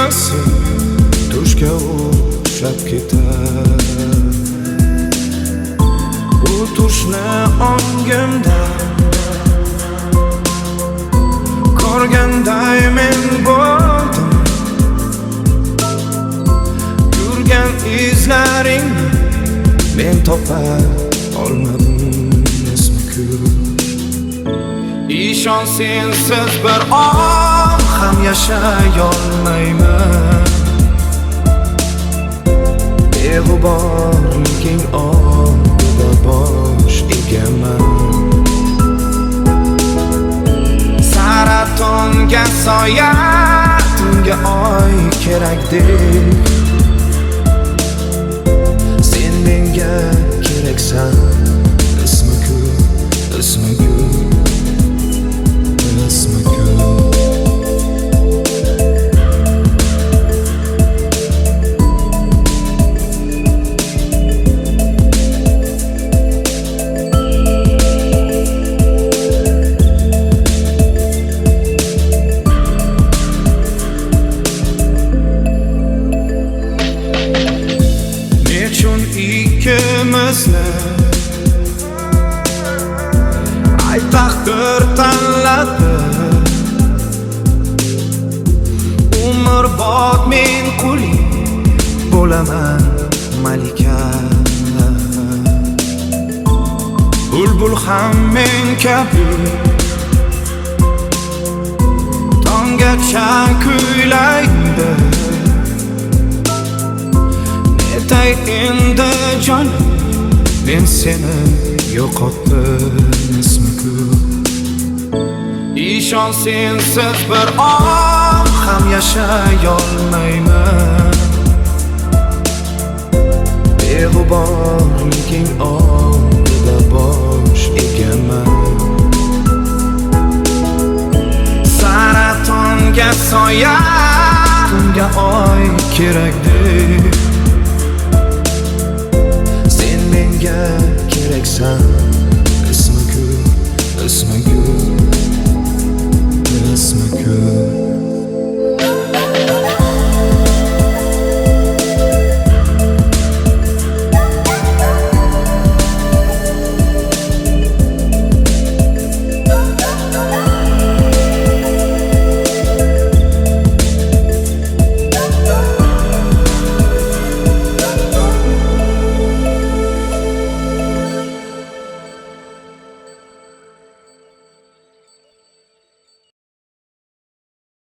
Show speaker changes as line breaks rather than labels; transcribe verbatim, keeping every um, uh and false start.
kemasi tushga o'xshab ketar. Bu tushni ongimda ko'rganday men bo'ldim. Yurgan izlaringni men topa olmadim esmi-ku. İshon sensiz bir on ham yashay olmayman. Beg'uborliging oldida bosh egaman. Saratonga soya, tunga oy kerakdek. Sen menga keraksan, ismi-ku, ismi-ku. Nechun ikkimizni ay taqdir tanladi. Umrbod men quling bo'laman malika. Bulbul ham men kabi tonggacha kuylaydi. Netay endi jon, men seni yo'qotdim ismi-ku. İshon sensiz bir on ham yashay olmayman. Beg'uborliging oldida bosh egaman. Saratonga soya, tunga oy kerakdek. Sen menga keraksan, ismi-ku, ismi-ku, ismi-ku.